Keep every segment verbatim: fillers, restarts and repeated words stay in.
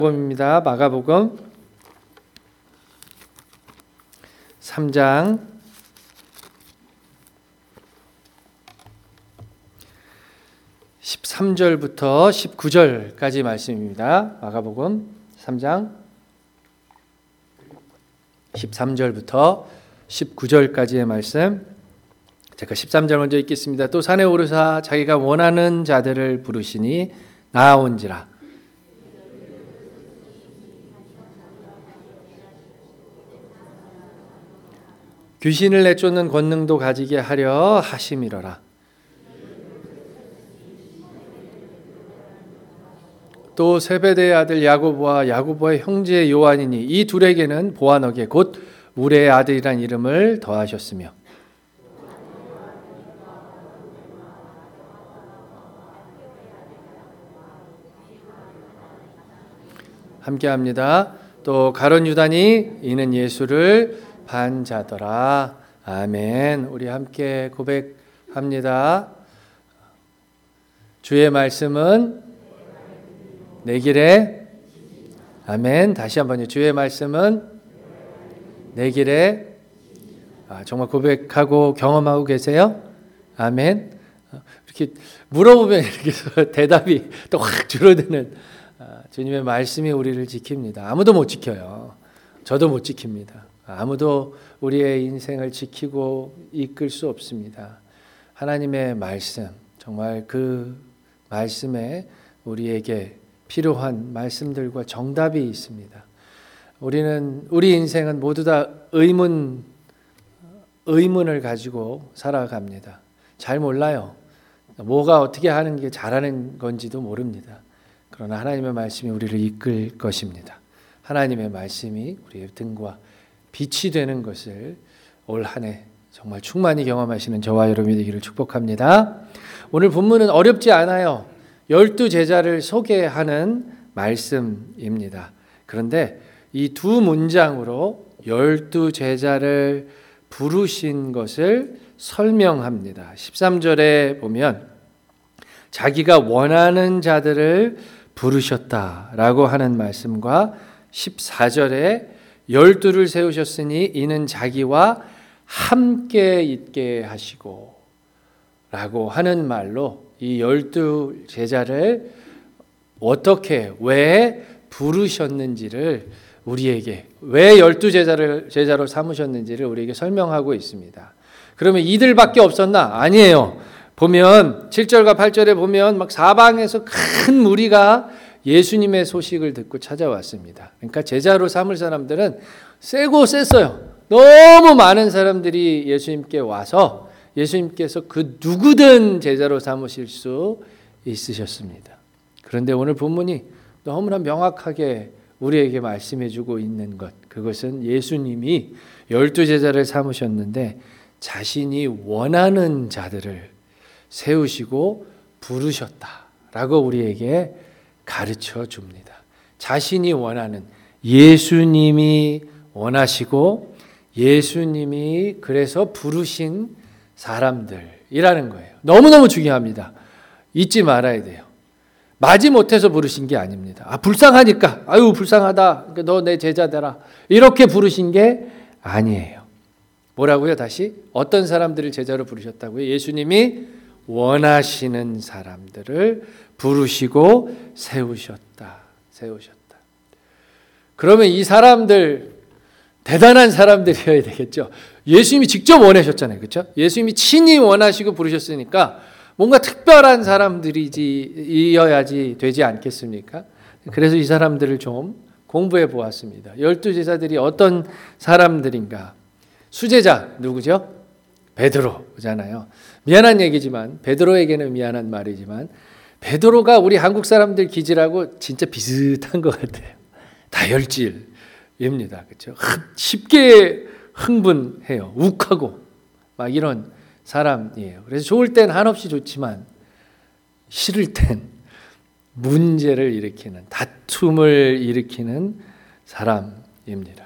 복음입니다. 마가복음 삼 장 십삼 절부터 십구 절까지 말씀입니다. 마가복음 삼 장 십삼 절부터 십구 절까지의 말씀. 제가 십삼 절 먼저 읽겠습니다. 또 산에 오르사 자기가 원하는 자들을 부르시니 나아온지라. 귀신을 내쫓는 권능도 가지게 하려 하심이로라. 또 세베대의 아들 야고보와 야고보의 형제 요한이니 이 둘에게는 보아너게 곧 우레의 아들이란 이름을 더하셨으며 함께합니다. 또 가룟 유다니 이는 예수를 반자더라. 아멘. 우리 함께 고백합니다. 주의 말씀은 내 길에 아멘. 다시 한번요. 주의 말씀은 내 길에 아, 정말 고백하고 경험하고 계세요? 아멘. 이렇게 물어보면 이렇게 대답이 또 확 줄어드는 아, 주님의 말씀이 우리를 지킵니다. 아무도 못 지켜요. 저도 못 지킵니다. 아무도 우리의 인생을 지키고 이끌 수 없습니다. 하나님의 말씀, 정말 그 말씀에 우리에게 필요한 말씀들과 정답이 있습니다. 우리는 우리 인생은 모두 다 의문, 의문을 가지고 살아갑니다. 잘 몰라요. 뭐가 어떻게 하는 게 잘하는 건지도 모릅니다. 그러나 하나님의 말씀이 우리를 이끌 것입니다. 하나님의 말씀이 우리의 등과 빛이 되는 것을 올 한 해 정말 충만히 경험하시는 저와 여러분이 되기를 축복합니다. 오늘 본문은 어렵지 않아요. 열두 제자를 소개하는 말씀입니다. 그런데 이 두 문장으로 열두 제자를 부르신 것을 설명합니다. 십삼 절에 보면 자기가 원하는 자들을 부르셨다라고 하는 말씀과 십사 절에 열두를 세우셨으니 이는 자기와 함께 있게 하시고 라고 하는 말로 이 열두 제자를 어떻게 왜 부르셨는지를 우리에게 왜 열두 제자를 제자로 삼으셨는지를 우리에게 설명하고 있습니다. 그러면 이들밖에 없었나? 아니에요. 보면 칠 절과 팔 절에 보면 막 사방에서 큰 무리가 예수님의 소식을 듣고 찾아왔습니다. 그러니까 제자로 삼을 사람들은 세고 셌어요. 너무 많은 사람들이 예수님께 와서 예수님께서 그 누구든 제자로 삼으실 수 있으셨습니다. 그런데 오늘 본문이 너무나 명확하게 우리에게 말씀해 주고 있는 것, 그것은 예수님이 열두 제자를 삼으셨는데 자신이 원하는 자들을 세우시고 부르셨다라고 우리에게 가르쳐 줍니다. 자신이 원하는, 예수님이 원하시고 예수님이 그래서 부르신 사람들이라는 거예요. 너무너무 중요합니다. 잊지 말아야 돼요. 마지못해서 부르신 게 아닙니다. 아, 불쌍하니까, 아유 불쌍하다, 너 내 제자 되라, 이렇게 부르신 게 아니에요. 뭐라고요? 다시 어떤 사람들을 제자로 부르셨다고요? 예수님이 원하시는 사람들을 부르시고 세우셨다. 세우셨다. 그러면 이 사람들 대단한 사람들이어야 되겠죠. 예수님이 직접 원하셨잖아요. 그렇죠? 예수님이 친히 원하시고 부르셨으니까 뭔가 특별한 사람들이어야지 되지 않겠습니까? 그래서 이 사람들을 좀 공부해 보았습니다. 열두 제자들이 어떤 사람들인가? 수제자 누구죠? 베드로잖아요. 미안한 얘기지만 베드로에게는 미안한 말이지만 베드로가 우리 한국 사람들 기질하고 진짜 비슷한 것 같아요. 다혈질입니다. 그렇죠? 쉽게 흥분해요. 욱하고 막 이런 사람이에요. 그래서 좋을 땐 한없이 좋지만 싫을 땐 문제를 일으키는, 다툼을 일으키는 사람입니다.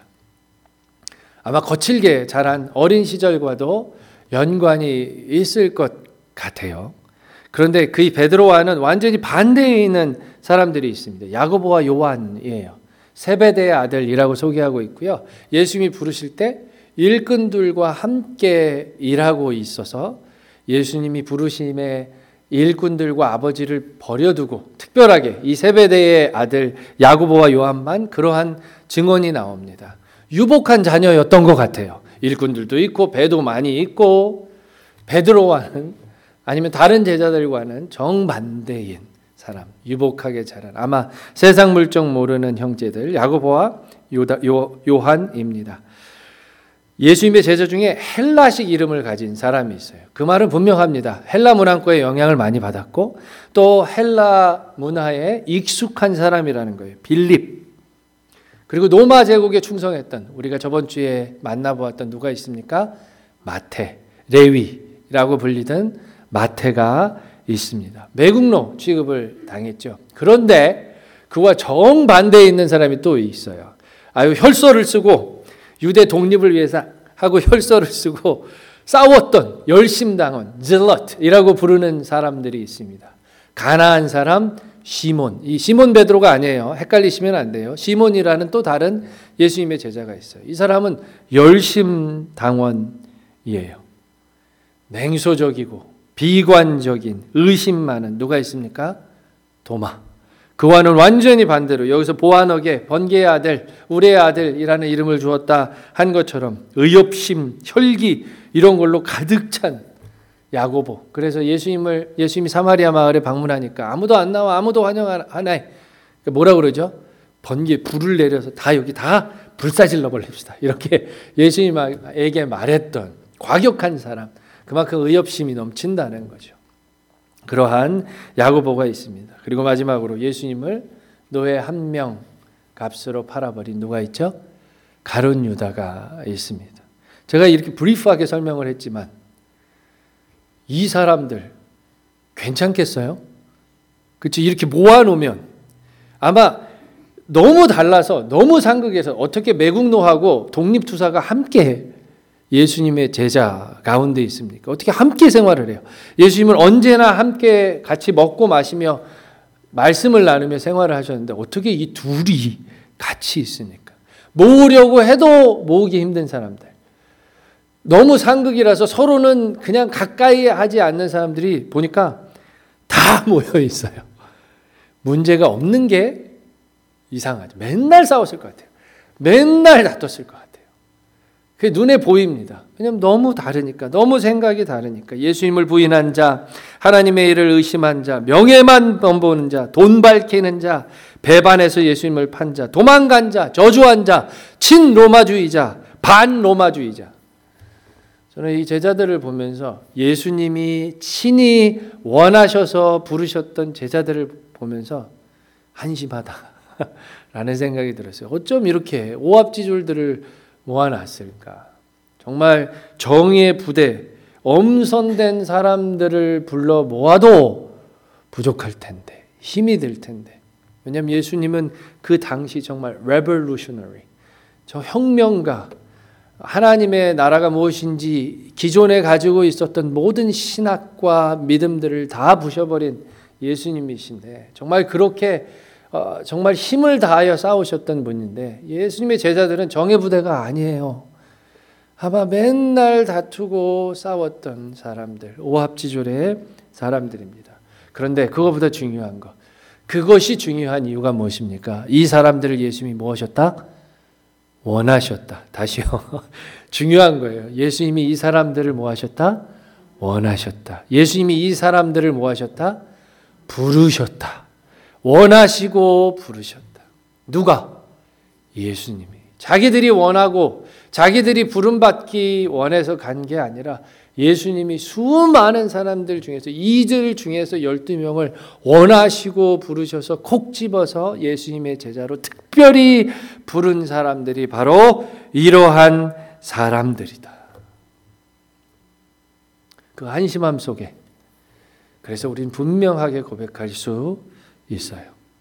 아마 거칠게 자란 어린 시절과도 연관이 있을 것 같아요. 그런데 그 베드로와는 완전히 반대에 있는 사람들이 있습니다. 야고보와 요한이에요. 세베대의 아들이라고 소개하고 있고요. 예수님이 부르실 때 일꾼들과 함께 일하고 있어서 예수님이 부르심에 일꾼들과 아버지를 버려두고 특별하게 이 세베대의 아들 야고보와 요한만 그러한 증언이 나옵니다. 유복한 자녀였던 것 같아요. 일꾼들도 있고 배도 많이 있고 베드로와는 아니면 다른 제자들과는 정반대인 사람, 유복하게 자란 아마 세상 물정 모르는 형제들 야고보와 요다, 요, 요한입니다. 예수님의 제자 중에 헬라식 이름을 가진 사람이 있어요. 그 말은 분명합니다. 헬라 문화권의 영향을 많이 받았고 또 헬라 문화에 익숙한 사람이라는 거예요. 빌립. 그리고 로마 제국에 충성했던 우리가 저번 주에 만나보았던 누가 있습니까? 마태, 레위라고 불리던 마태가 있습니다. 매국노 취급을 당했죠. 그런데 그와 정반대에 있는 사람이 또 있어요. 아유 혈서를 쓰고 유대 독립을 위해서 하고 혈서를 쓰고 싸웠던 열심당원 질럿이라고 부르는 사람들이 있습니다. 가나안 사람 시몬, 이 시몬 베드로가 아니에요. 헷갈리시면 안 돼요. 시몬이라는 또 다른 예수님의 제자가 있어요. 이 사람은 열심당원이에요. 냉소적이고 비관적인 의심 많은 누가 있습니까? 도마. 그와는 완전히 반대로 여기서 보아너게 번개의 아들, 우레의 아들이라는 이름을 주었다 한 것처럼 의협심, 혈기 이런 걸로 가득 찬 야고보. 그래서 예수님을 예수님이 사마리아 마을에 방문하니까 아무도 안 나와, 아무도 환영 안 하네. 뭐라 그러죠? 번개 불을 내려서 다 여기 다 불사질러 버립시다. 이렇게 예수님에게 말했던 과격한 사람. 그만큼 의협심이 넘친다는 거죠. 그러한 야고보가 있습니다. 그리고 마지막으로 예수님을 노예 한 명 값으로 팔아버린 누가 있죠? 가룟 유다가 있습니다. 제가 이렇게 브리프하게 설명을 했지만 이 사람들 괜찮겠어요? 그렇죠? 이렇게 모아놓으면 아마 너무 달라서 너무 상극해서 어떻게 매국노하고 독립투사가 함께 예수님의 제자 가운데 있습니까? 어떻게 함께 생활을 해요? 예수님은 언제나 함께 같이 먹고 마시며 말씀을 나누며 생활을 하셨는데 어떻게 이 둘이 같이 있으니까? 모으려고 해도 모으기 힘든 사람들. 너무 상극이라서 서로는 그냥 가까이 하지 않는 사람들이 보니까 다 모여 있어요. 문제가 없는 게 이상하죠. 맨날 싸웠을 것 같아요. 맨날 다퉜을 것 같아요. 그게 눈에 보입니다. 왜냐하면 너무 다르니까, 너무 생각이 다르니까. 예수님을 부인한 자, 하나님의 일을 의심한 자, 명예만 넘보는 자, 돈 밝히는 자, 배반해서 예수님을 판 자, 도망간 자, 저주한 자, 친로마주의자, 반로마주의자. 저는 이 제자들을 보면서 예수님이 친히 원하셔서 부르셨던 제자들을 보면서 한심하다라는 생각이 들었어요. 어쩜 이렇게 오합지졸들을 모아놨을까? 정말 정의의 부대, 엄선된 사람들을 불러 모아도 부족할 텐데, 힘이 들 텐데. 왜냐하면 예수님은 그 당시 정말 revolutionary, 저 혁명가, 하나님의 나라가 무엇인지 기존에 가지고 있었던 모든 신학과 믿음들을 다 부셔버린 예수님이신데 정말 그렇게 어, 정말 힘을 다하여 싸우셨던 분인데 예수님의 제자들은 정예 부대가 아니에요. 아마 맨날 다투고 싸웠던 사람들, 오합지졸의 사람들입니다. 그런데 그것보다 중요한 것, 그것이 중요한 이유가 무엇입니까? 이 사람들을 예수님이 무엇이었다? 원하셨다. 다시요. 중요한 거예요. 예수님이 이 사람들을 뭐 하셨다? 원하셨다. 예수님이 이 사람들을 뭐 하셨다? 부르셨다. 원하시고 부르셨다. 누가? 예수님이. 자기들이 원하고 자기들이 부름받기 원해서 간 게 아니라 예수님이 수많은 사람들 중에서 이들 중에서 열두 명을 원하시고 부르셔서 콕 집어서 예수님의 제자로 특별히 부른 사람들이 바로 이러한 사람들이다. 그 한심함 속에 그래서 우리는 분명하게 고백할 수 있어요.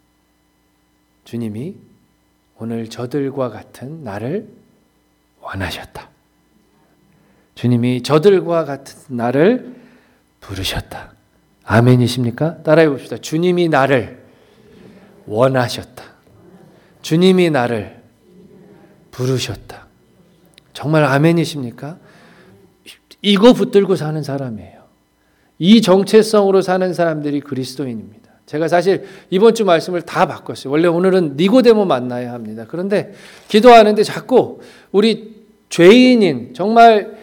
주님이 오늘 저들과 같은 나를 원하셨다. 주님이 저들과 같은 나를 부르셨다. 아멘이십니까? 따라해 봅시다. 주님이 나를 원하셨다. 주님이 나를 부르셨다. 정말 아멘이십니까? 이거 붙들고 사는 사람이에요. 이 정체성으로 사는 사람들이 그리스도인입니다. 제가 사실 이번 주 말씀을 다 바꿨어요. 원래 오늘은 니고데모 만나야 합니다. 그런데 기도하는데 자꾸 우리 죄인인 정말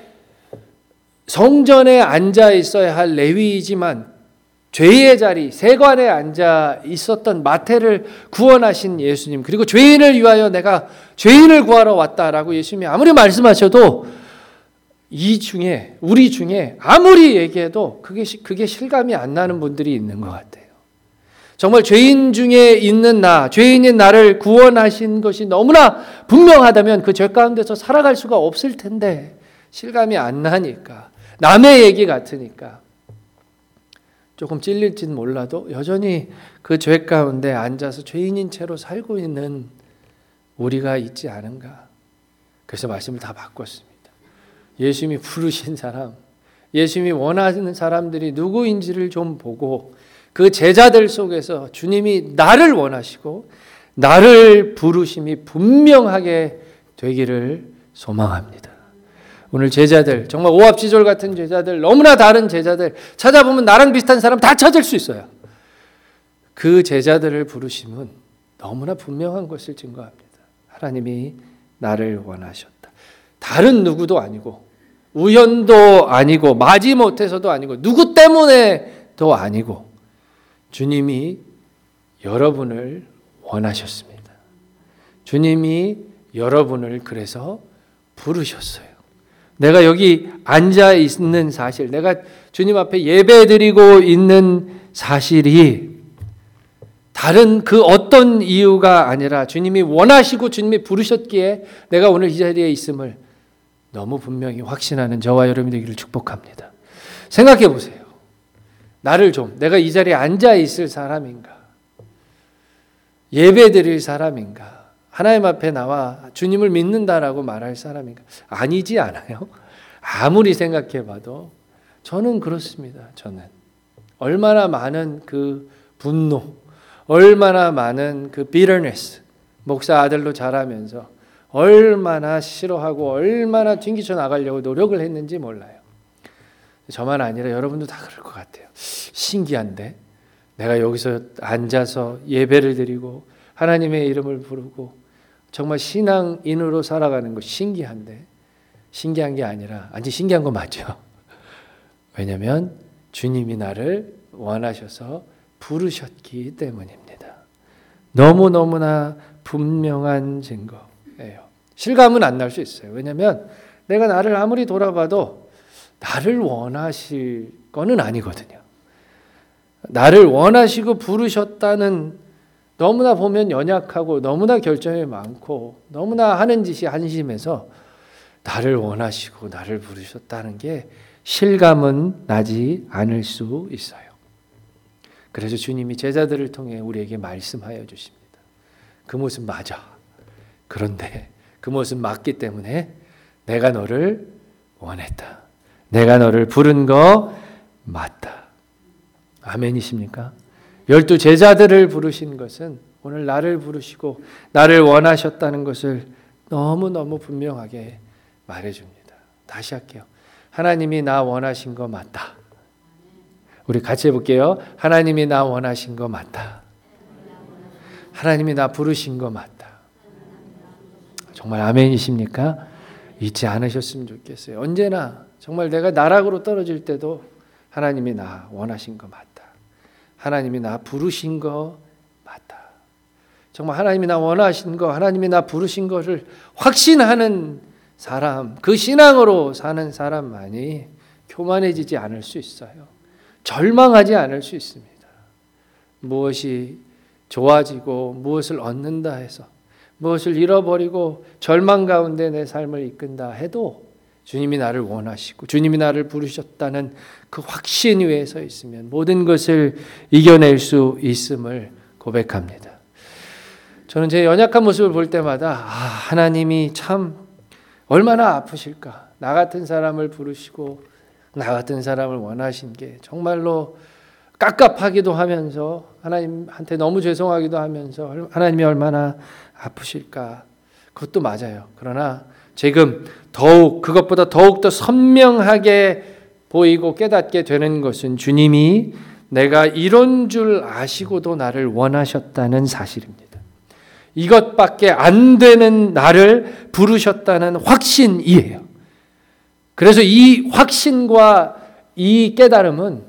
성전에 앉아 있어야 할 레위이지만 죄의 자리, 세관에 앉아 있었던 마태를 구원하신 예수님, 그리고 죄인을 위하여 내가 죄인을 구하러 왔다라고 예수님이 아무리 말씀하셔도 이 중에, 우리 중에 아무리 얘기해도 그게, 그게 실감이 안 나는 분들이 있는 것 같아요. 정말 죄인 중에 있는 나, 죄인인 나를 구원하신 것이 너무나 분명하다면 그 죄 가운데서 살아갈 수가 없을 텐데 실감이 안 나니까, 남의 얘기 같으니까 조금 찔릴진 몰라도 여전히 그 죄 가운데 앉아서 죄인인 채로 살고 있는 우리가 있지 않은가. 그래서 말씀을 다 바꿨습니다. 예수님이 부르신 사람, 예수님이 원하는 사람들이 누구인지를 좀 보고 그 제자들 속에서 주님이 나를 원하시고 나를 부르심이 분명하게 되기를 소망합니다. 오늘 제자들, 정말 오합지졸 같은 제자들, 너무나 다른 제자들 찾아보면 나랑 비슷한 사람 다 찾을 수 있어요. 그 제자들을 부르심은 너무나 분명한 것을 증거합니다. 하나님이 나를 원하셨다. 다른 누구도 아니고 우연도 아니고 마지못해서도 아니고 누구 때문에도 아니고 주님이 여러분을 원하셨습니다. 주님이 여러분을 그래서 부르셨어요. 내가 여기 앉아 있는 사실, 내가 주님 앞에 예배드리고 있는 사실이 다른 그 어떤 이유가 아니라 주님이 원하시고 주님이 부르셨기에 내가 오늘 이 자리에 있음을 너무 분명히 확신하는 저와 여러분이 되기를 축복합니다. 생각해 보세요. 나를 좀, 내가 이 자리에 앉아 있을 사람인가? 예배드릴 사람인가? 하나님 앞에 나와 주님을 믿는다라고 말할 사람인가? 아니지 않아요? 아무리 생각해봐도 저는 그렇습니다. 저는 얼마나 많은 그 분노, 얼마나 많은 그 bitterness, 목사 아들로 자라면서 얼마나 싫어하고 얼마나 튕기쳐 나가려고 노력을 했는지 몰라요. 저만 아니라 여러분도 다 그럴 것 같아요. 신기한데 내가 여기서 앉아서 예배를 드리고 하나님의 이름을 부르고 정말 신앙인으로 살아가는 거 신기한데, 신기한 게 아니라, 아니 신기한 거 맞죠? 왜냐하면 주님이 나를 원하셔서 부르셨기 때문입니다. 너무너무나 분명한 증거예요. 실감은 안 날 수 있어요. 왜냐하면 내가 나를 아무리 돌아봐도 나를 원하실 거는 아니거든요. 나를 원하시고 부르셨다는, 너무나 보면 연약하고 너무나 결점이 많고 너무나 하는 짓이 한심해서 나를 원하시고 나를 부르셨다는 게 실감은 나지 않을 수 있어요. 그래서 주님이 제자들을 통해 우리에게 말씀하여 주십니다. 그 모습 맞아. 그런데 그 모습 맞기 때문에 내가 너를 원했다. 내가 너를 부른 거 맞다. 아멘이십니까? 열두 제자들을 부르신 것은 오늘 나를 부르시고 나를 원하셨다는 것을 너무너무 분명하게 말해줍니다. 다시 할게요. 하나님이 나 원하신 거 맞다. 우리 같이 해볼게요. 하나님이 나 원하신 거 맞다. 하나님이 나 부르신 거 맞다. 정말 아멘이십니까? 잊지 않으셨으면 좋겠어요. 언제나 정말 내가 나락으로 떨어질 때도 하나님이 나 원하신 거 맞다. 하나님이 나 부르신 거 맞다. 정말 하나님이 나 원하신 거, 하나님이 나 부르신 것을 확신하는 사람, 그 신앙으로 사는 사람만이 교만해지지 않을 수 있어요. 절망하지 않을 수 있습니다. 무엇이 좋아지고 무엇을 얻는다 해서, 무엇을 잃어버리고 절망 가운데 내 삶을 이끈다 해도 주님이 나를 원하시고 주님이 나를 부르셨다는 그 확신 위에 서 있으면 모든 것을 이겨낼 수 있음을 고백합니다. 저는 제 연약한 모습을 볼 때마다 아, 하나님이 참 얼마나 아프실까. 나 같은 사람을 부르시고 나 같은 사람을 원하신 게 정말로 깝깝하기도 하면서 하나님한테 너무 죄송하기도 하면서 하나님이 얼마나 아프실까? 그것도 맞아요. 그러나 지금 더욱 그것보다 더욱 더 선명하게 보이고 깨닫게 되는 것은 주님이 내가 이런 줄 아시고도 나를 원하셨다는 사실입니다. 이것밖에 안 되는 나를 부르셨다는 확신이에요. 그래서 이 확신과 이 깨달음은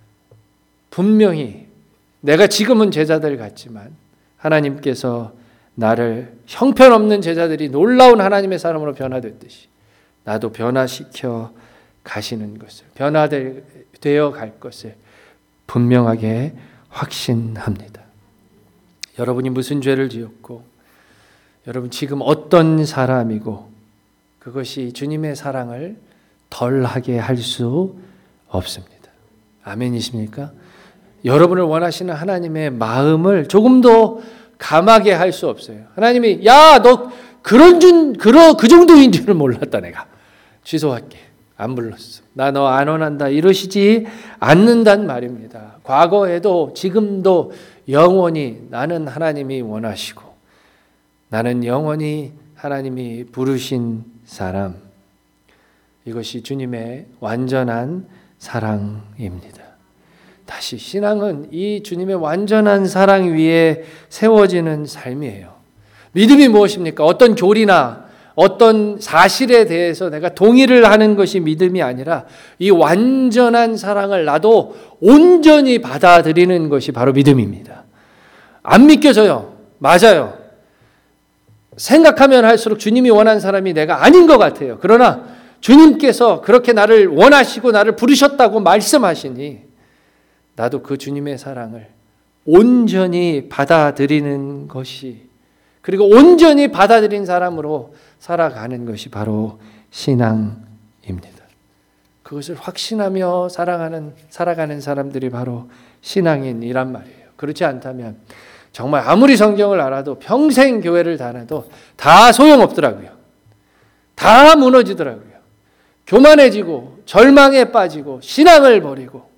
분명히 내가 지금은 제자들 같지만 하나님께서 나를 형편없는 제자들이 놀라운 하나님의 사람으로 변화됐듯이 나도 변화시켜 가시는 것을, 변화되어 갈 것을 분명하게 확신합니다. 여러분이 무슨 죄를 지었고 여러분 지금 어떤 사람이고 그것이 주님의 사랑을 덜하게 할 수 없습니다. 아멘이십니까? 여러분을 원하시는 하나님의 마음을 조금도 감하게 할 수 없어요. 하나님이 야, 너 그런 줄, 그러, 그 정도인 줄은 몰랐다 내가. 취소할게. 안 불렀어. 나 너 안 원한다. 이러시지 않는단 말입니다. 과거에도 지금도 영원히 나는 하나님이 원하시고 나는 영원히 하나님이 부르신 사람. 이것이 주님의 완전한 사랑입니다. 다시 신앙은 이 주님의 완전한 사랑 위에 세워지는 삶이에요. 믿음이 무엇입니까? 어떤 교리나 어떤 사실에 대해서 내가 동의를 하는 것이 믿음이 아니라 이 완전한 사랑을 나도 온전히 받아들이는 것이 바로 믿음입니다. 안 믿겨져요. 맞아요. 생각하면 할수록 주님이 원한 사람이 내가 아닌 것 같아요. 그러나 주님께서 그렇게 나를 원하시고 나를 부르셨다고 말씀하시니 나도 그 주님의 사랑을 온전히 받아들이는 것이, 그리고 온전히 받아들인 사람으로 살아가는 것이 바로 신앙입니다. 그것을 확신하며 살아가는, 살아가는 사람들이 바로 신앙인이란 말이에요. 그렇지 않다면 정말 아무리 성경을 알아도 평생 교회를 다녀도 다 소용없더라고요. 다 무너지더라고요. 교만해지고 절망에 빠지고 신앙을 버리고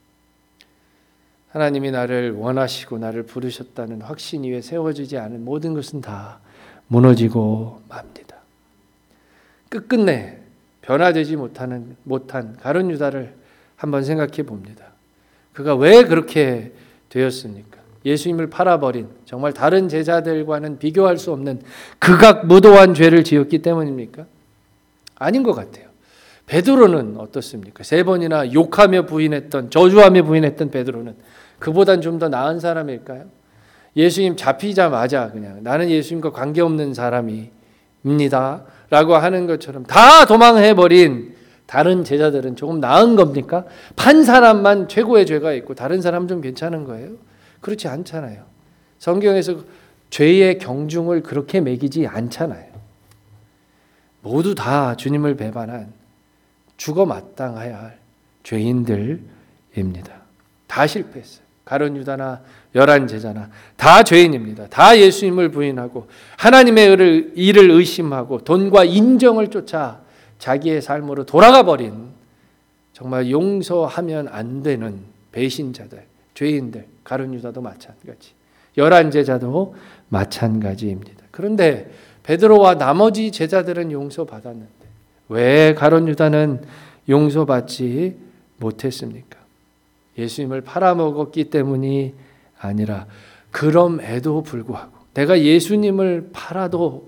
하나님이 나를 원하시고 나를 부르셨다는 확신 위에 세워지지 않은 모든 것은 다 무너지고 맙니다. 끝끝내 변화되지 못하는, 못한 가룟 유다를 한번 생각해 봅니다. 그가 왜 그렇게 되었습니까? 예수님을 팔아버린 정말 다른 제자들과는 비교할 수 없는 극악무도한 죄를 지었기 때문입니까? 아닌 것 같아요. 베드로는 어떻습니까? 세 번이나 욕하며 부인했던, 저주하며 부인했던 베드로는 그보단 좀 더 나은 사람일까요? 예수님 잡히자마자 그냥 나는 예수님과 관계없는 사람입니다 라고 하는 것처럼 다 도망해버린 다른 제자들은 조금 나은 겁니까? 판 사람만 최고의 죄가 있고 다른 사람은 좀 괜찮은 거예요? 그렇지 않잖아요. 성경에서 죄의 경중을 그렇게 매기지 않잖아요. 모두 다 주님을 배반한 죽어 마땅해야 할 죄인들입니다. 다 실패했어요. 가룟 유다나 열한 제자나 다 죄인입니다. 다 예수님을 부인하고 하나님의 일을, 일을 의심하고 돈과 인정을 쫓아 자기의 삶으로 돌아가 버린 정말 용서하면 안 되는 배신자들, 죄인들, 가룟 유다도 마찬가지, 열한 제자도 마찬가지입니다. 그런데 베드로와 나머지 제자들은 용서받았는데 왜 가룟 유다는 용서받지 못했습니까? 예수님을 팔아먹었기 때문이 아니라 그럼에도 불구하고 내가 예수님을 팔아도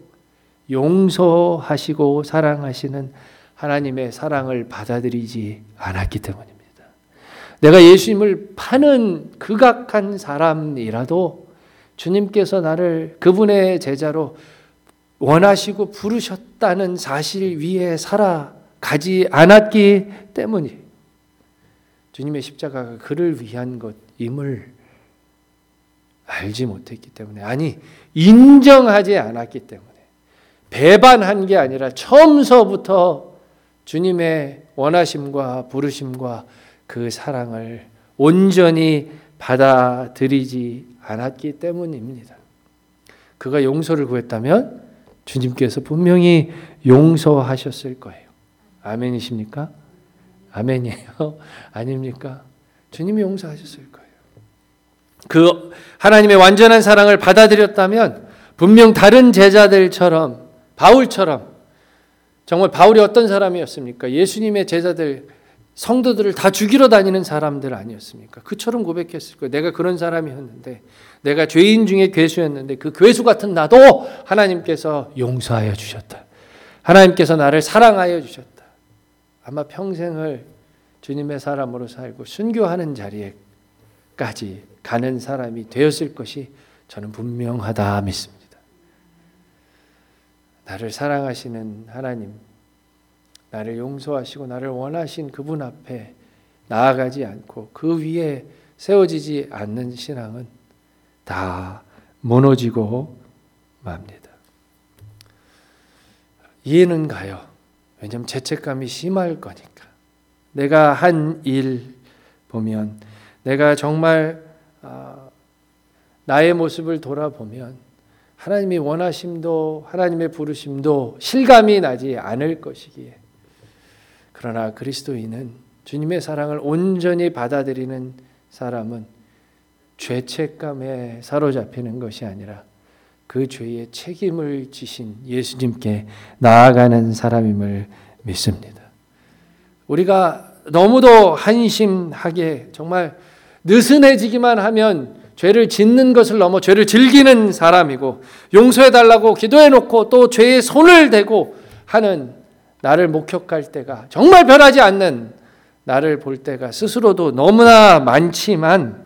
용서하시고 사랑하시는 하나님의 사랑을 받아들이지 않았기 때문입니다. 내가 예수님을 파는 극악한 사람이라도 주님께서 나를 그분의 제자로 원하시고 부르셨다는 사실 위에 살아가지 않았기 때문이, 주님의 십자가가 그를 위한 것임을 알지 못했기 때문에, 아니 인정하지 않았기 때문에, 배반한 게 아니라 처음서부터 주님의 원하심과 부르심과 그 사랑을 온전히 받아들이지 않았기 때문입니다. 그가 용서를 구했다면 주님께서 분명히 용서하셨을 거예요. 아멘이십니까? 아멘이에요? 아닙니까? 주님이 용서하셨을 거예요. 그 하나님의 완전한 사랑을 받아들였다면 분명 다른 제자들처럼, 바울처럼, 정말 바울이 어떤 사람이었습니까? 예수님의 제자들, 성도들을 다 죽이러 다니는 사람들 아니었습니까? 그처럼 고백했을 거예요. 내가 그런 사람이었는데, 내가 죄인 중에 괴수였는데 그 괴수 같은 나도 하나님께서 용서하여 주셨다. 하나님께서 나를 사랑하여 주셨다. 아마 평생을 주님의 사람으로 살고 순교하는 자리에까지 가는 사람이 되었을 것이 저는 분명하다 믿습니다. 나를 사랑하시는 하나님, 나를 용서하시고 나를 원하신 그분 앞에 나아가지 않고 그 위에 세워지지 않는 신앙은 다 무너지고 맙니다. 이해는 가요. 왜냐하면 죄책감이 심할 거니까. 내가 한 일 보면, 내가 정말 나의 모습을 돌아보면 하나님이 원하심도 하나님의 부르심도 실감이 나지 않을 것이기에, 그러나 그리스도인은 주님의 사랑을 온전히 받아들이는 사람은 죄책감에 사로잡히는 것이 아니라 그 죄의 책임을 지신 예수님께 나아가는 사람임을 믿습니다. 우리가 너무도 한심하게 정말 느슨해지기만 하면 죄를 짓는 것을 넘어 죄를 즐기는 사람이고, 용서해달라고 기도해놓고 또 죄에 손을 대고 하는 나를 목격할 때가, 정말 변하지 않는 나를 볼 때가 스스로도 너무나 많지만,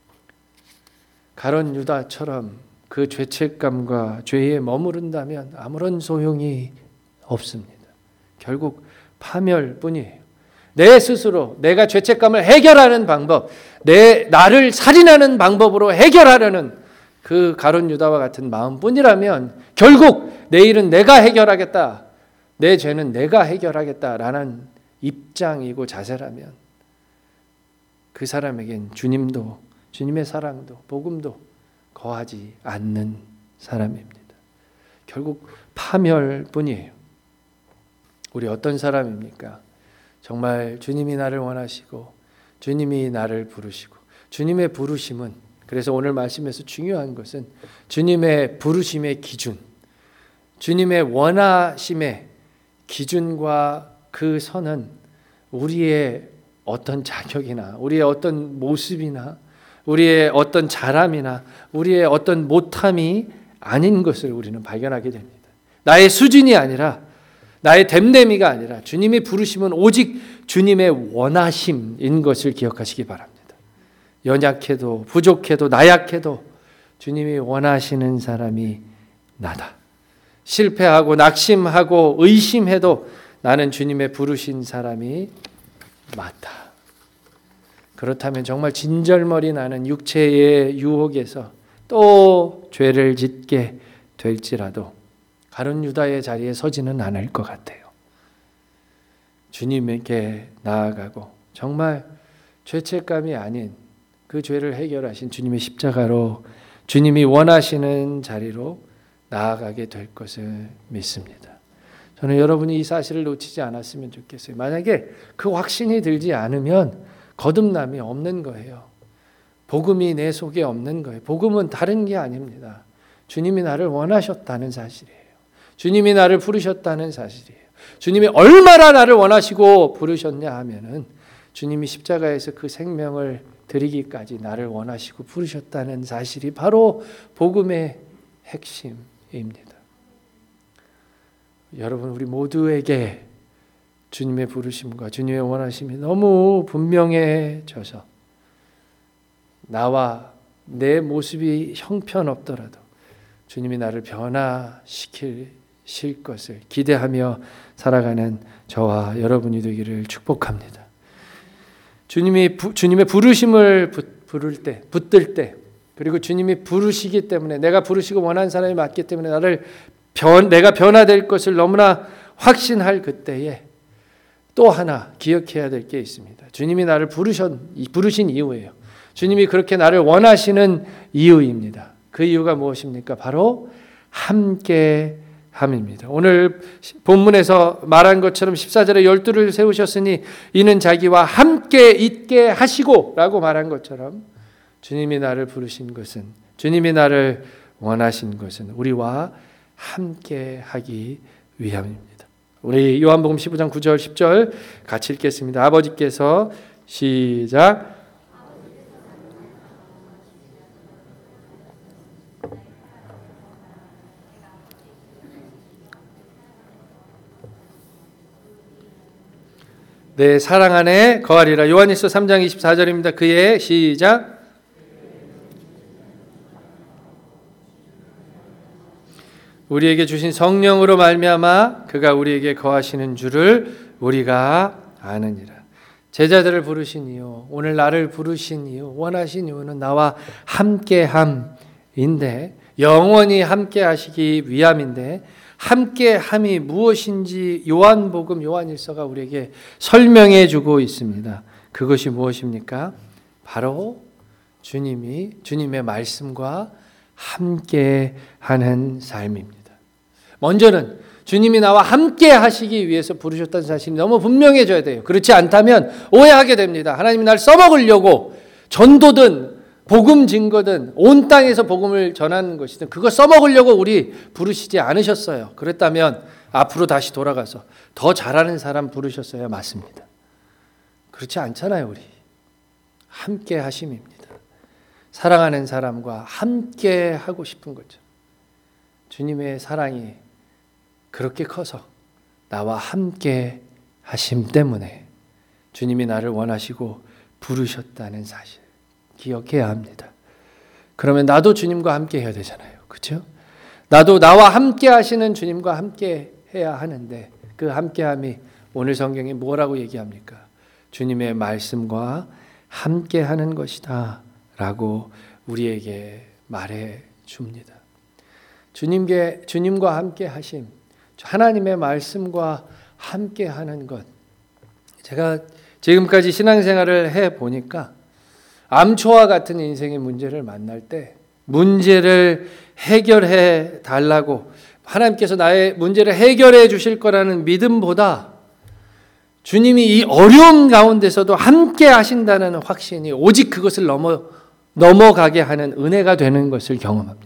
가룟 유다처럼 그 죄책감과 죄에 머무른다면 아무런 소용이 없습니다. 결국 파멸뿐이에요. 내 스스로 내가 죄책감을 해결하는 방법, 내 나를 살인하는 방법으로 해결하려는 그 가룟 유다와 같은 마음뿐이라면, 결국 내 일은 내가 해결하겠다, 내 죄는 내가 해결하겠다라는 입장이고 자세라면 그 사람에겐 주님도, 주님의 사랑도 복음도 거하지 않는 사람입니다. 결국 파멸뿐이에요. 우리 어떤 사람입니까? 정말 주님이 나를 원하시고 주님이 나를 부르시고, 주님의 부르심은, 그래서 오늘 말씀에서 중요한 것은 주님의 부르심의 기준, 주님의 원하심의 기준과 그 선은 우리의 어떤 자격이나 우리의 어떤 모습이나 우리의 어떤 잘함이나 우리의 어떤 못함이 아닌 것을 우리는 발견하게 됩니다. 나의 수준이 아니라, 나의 됨됨이가 아니라 주님의 부르심은 오직 주님의 원하심인 것을 기억하시기 바랍니다. 연약해도 부족해도 나약해도 주님이 원하시는 사람이 나다. 실패하고 낙심하고 의심해도 나는 주님의 부르신 사람이 맞다. 그렇다면 정말 진절머리 나는 육체의 유혹에서 또 죄를 짓게 될지라도 가룟 유다의 자리에 서지는 않을 것 같아요. 주님에게 나아가고 정말 죄책감이 아닌 그 죄를 해결하신 주님의 십자가로 주님이 원하시는 자리로 나아가게 될 것을 믿습니다. 저는 여러분이 이 사실을 놓치지 않았으면 좋겠어요. 만약에 그 확신이 들지 않으면 거듭남이 없는 거예요. 복음이 내 속에 없는 거예요. 복음은 다른 게 아닙니다. 주님이 나를 원하셨다는 사실이에요. 주님이 나를 부르셨다는 사실이에요. 주님이 얼마나 나를 원하시고 부르셨냐 하면은 주님이 십자가에서 그 생명을 드리기까지 나를 원하시고 부르셨다는 사실이 바로 복음의 핵심입니다. 여러분, 우리 모두에게 주님의 부르심과 주님의 원하심이 너무 분명해져서 나와 내 모습이 형편없더라도 주님이 나를 변화시킬 것을 기대하며 살아가는 저와 여러분이 되기를 축복합니다. 주님이 부, 주님의 부르심을 붙, 부를 때, 붙들 때, 그리고 주님이 부르시기 때문에, 내가 부르시고 원하는 사람이 맞기 때문에 나를 변, 내가 변화될 것을 너무나 확신할 그때에 또 하나 기억해야 될 게 있습니다. 주님이 나를 부르셨, 부르신 이유예요. 주님이 그렇게 나를 원하시는 이유입니다. 그 이유가 무엇입니까? 바로 함께 함입니다. 오늘 본문에서 말한 것처럼 십사 절에 열두를 세우셨으니 이는 자기와 함께 있게 하시고 라고 말한 것처럼 주님이 나를 부르신 것은, 주님이 나를 원하신 것은 우리와 함께 하기 위함입니다. 우리 요한복음 십오 장 구 절 십 절 같이 읽겠습니다. 아버지께서 시작. 내 사랑 안에 거하리라. 요한일서 삼 장 이십사 절입니다. 그의 시작. 우리에게 주신 성령으로 말미암아 그가 우리에게 거하시는 줄을 우리가 아느니라. 제자들을 부르신 이유, 오늘 나를 부르신 이유, 원하신 이유는 나와 함께함인데, 영원히 함께하시기 위함인데, 함께함이 무엇인지 요한복음 요한일서가 우리에게 설명해 주고 있습니다. 그것이 무엇입니까? 바로 주님이 주님의 말씀과 함께하는 삶입니다. 먼저는 주님이 나와 함께 하시기 위해서 부르셨다는 사실이 너무 분명해져야 돼요. 그렇지 않다면 오해하게 됩니다. 하나님이 날 써먹으려고 전도든 복음 증거든 온 땅에서 복음을 전하는 것이든 그거 써먹으려고 우리 부르시지 않으셨어요. 그랬다면 앞으로 다시 돌아가서 더 잘하는 사람 부르셨어야 맞습니다. 그렇지 않잖아요. 우리 함께 하심입니다. 사랑하는 사람과 함께 하고 싶은 거죠. 주님의 사랑이 그렇게 커서 나와 함께 하심 때문에 주님이 나를 원하시고 부르셨다는 사실 기억해야 합니다. 그러면 나도 주님과 함께 해야 되잖아요. 그렇죠? 나도 나와 함께 하시는 주님과 함께 해야 하는데 그 함께함이 오늘 성경이 뭐라고 얘기합니까? 주님의 말씀과 함께 하는 것이다 라고 우리에게 말해 줍니다. 주님께, 주님과 함께 하심, 하나님의 말씀과 함께 하는 것. 제가 지금까지 신앙생활을 해 보니까 암초와 같은 인생의 문제를 만날 때 문제를 해결해 달라고 하나님께서 나의 문제를 해결해 주실 거라는 믿음보다 주님이 이 어려움 가운데서도 함께 하신다는 확신이 오직 그것을 넘어, 넘어가게 하는 은혜가 되는 것을 경험합니다.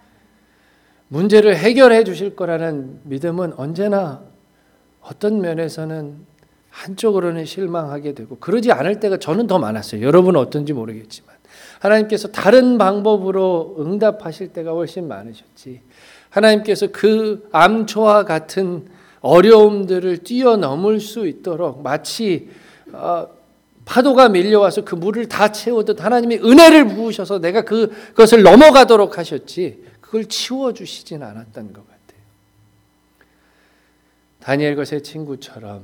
문제를 해결해 주실 거라는 믿음은 언제나 어떤 면에서는 한쪽으로는 실망하게 되고 그러지 않을 때가 저는 더 많았어요. 여러분은 어떤지 모르겠지만 하나님께서 다른 방법으로 응답하실 때가 훨씬 많으셨지. 하나님께서 그 암초와 같은 어려움들을 뛰어넘을 수 있도록 마치 어, 파도가 밀려와서 그 물을 다 채우듯 하나님이 은혜를 부으셔서 내가 그, 그것을 넘어가도록 하셨지 그걸 치워주시진 않았던 것 같아요. 다니엘과 세 친구처럼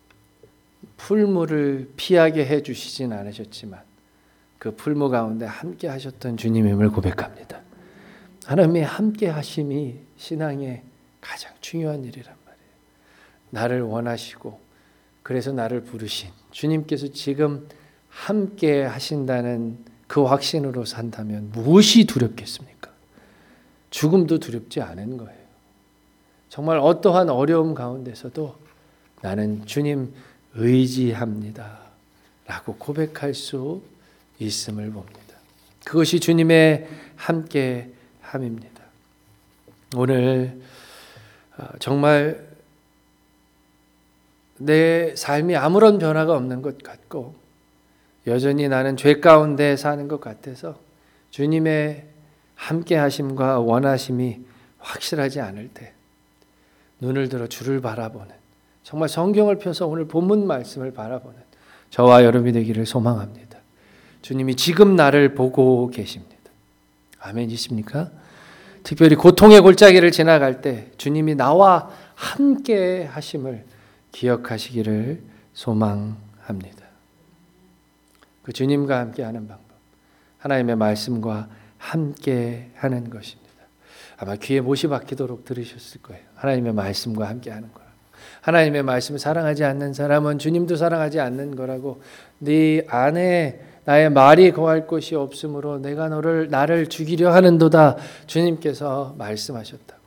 풀무를 피하게 해주시진 않으셨지만 그 풀무 가운데 함께 하셨던 주님임을 고백합니다. 하나님의 함께 하심이 신앙의 가장 중요한 일이란 말이에요. 나를 원하시고 그래서 나를 부르신 주님께서 지금 함께 하신다는 그 확신으로 산다면 무엇이 두렵겠습니까? 죽음도 두렵지 않은 거예요. 정말 어떠한 어려움 가운데서도 나는 주님 의지합니다 라고 고백할 수 있음을 봅니다. 그것이 주님의 함께 함입니다. 오늘 정말 내 삶이 아무런 변화가 없는 것 같고 여전히 나는 죄 가운데 사는 것 같아서 주님의 함께 하심과 원하심이 확실하지 않을 때 눈을 들어 주를 바라보는 정말 성경을 펴서 오늘 본문 말씀을 바라보는 저와 여러분이 되기를 소망합니다. 주님이 지금 나를 보고 계십니다. 아멘이십니까? 특별히 고통의 골짜기를 지나갈 때 주님이 나와 함께 하심을 기억하시기를 소망합니다. 그 주님과 함께 하는 방법, 하나님의 말씀과 함께 하는 것입니다. 아마 귀에 못이 박히도록 들으셨을 거예요. 하나님의 말씀과 함께 하는 거라고. 하나님의 말씀을 사랑하지 않는 사람은 주님도 사랑하지 않는 거라고. 네 안에 나의 말이 거할 곳이 없으므로 내가 너를 나를 죽이려 하는도다 주님께서 말씀하셨다고.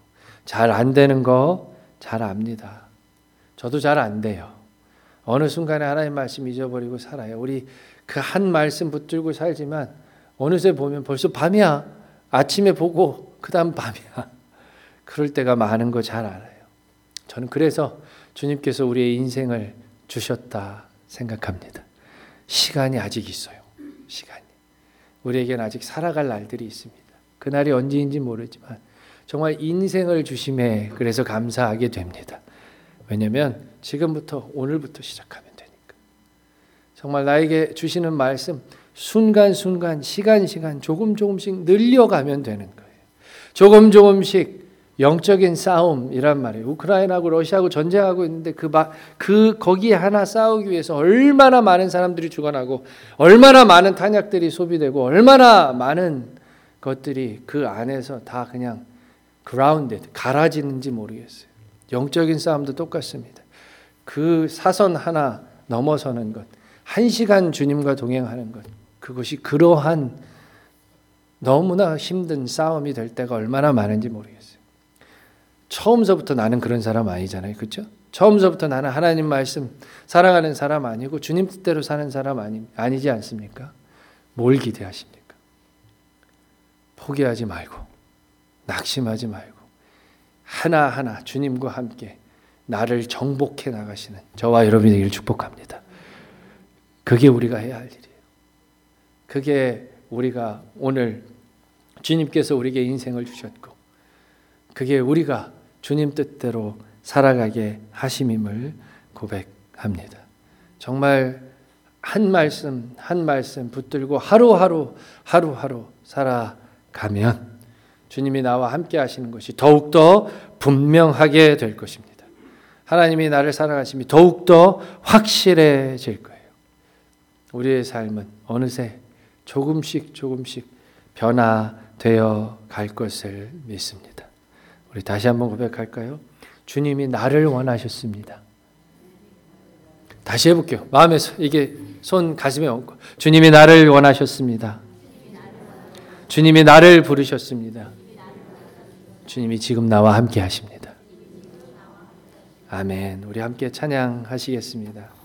잘 안 되는 거 잘 압니다. 저도 잘 안 돼요. 어느 순간에 하나님 말씀 잊어버리고 살아요. 우리 그 한 말씀 붙들고 살지만 어느새 보면 벌써 밤이야. 아침에 보고 그 다음 밤이야. 그럴 때가 많은 거 잘 알아요. 저는 그래서 주님께서 우리의 인생을 주셨다 생각합니다. 시간이 아직 있어요. 시간이. 우리에게는 아직 살아갈 날들이 있습니다. 그날이 언제인지 모르지만 정말 인생을 주심에 그래서 감사하게 됩니다. 왜냐하면 지금부터 오늘부터 시작하면 되니까. 정말 나에게 주시는 말씀 순간순간 시간 시간 조금 조금씩 늘려가면 되는 거예요. 조금 조금씩 영적인 싸움이란 말이에요. 우크라이나하고 러시아하고 전쟁하고 있는데 그, 그 거기에 하나 싸우기 위해서 얼마나 많은 사람들이 죽어나고 얼마나 많은 탄약들이 소비되고 얼마나 많은 것들이 그 안에서 다 그냥 그라운드 갈아지는지 모르겠어요. 영적인 싸움도 똑같습니다. 그 사선 하나 넘어서는 것, 한 시간 주님과 동행하는 것, 그것이 그러한 너무나 힘든 싸움이 될 때가 얼마나 많은지 모르겠어요. 처음서부터 나는 그런 사람 아니잖아요. 그렇죠? 처음서부터 나는 하나님 말씀 사랑하는 사람 아니고 주님 뜻대로 사는 사람 아니, 아니지 않습니까? 뭘 기대하십니까? 포기하지 말고 낙심하지 말고 하나하나 주님과 함께 나를 정복해 나가시는 저와 여러분이 되기를 축복합니다. 그게 우리가 해야 할 일이에요. 그게 우리가 오늘 주님께서 우리에게 인생을 주셨고 그게 우리가 주님 뜻대로 살아가게 하심임을 고백합니다. 정말 한 말씀 한 말씀 붙들고 하루하루 하루하루 살아가면 주님이 나와 함께 하시는 것이 더욱더 분명하게 될 것입니다. 하나님이 나를 사랑하심이 더욱더 확실해질 거예요. 우리의 삶은 어느새 조금씩 조금씩 변화되어 갈 것을 믿습니다. 우리 다시 한번 고백할까요? 주님이 나를 원하셨습니다. 다시 해볼게요. 마음에서 이게 손 가슴에 얹고 주님이 나를 원하셨습니다. 주님이 나를 부르셨습니다. 주님이 지금 나와 함께 하십니다. 아멘. 우리 함께 찬양하시겠습니다.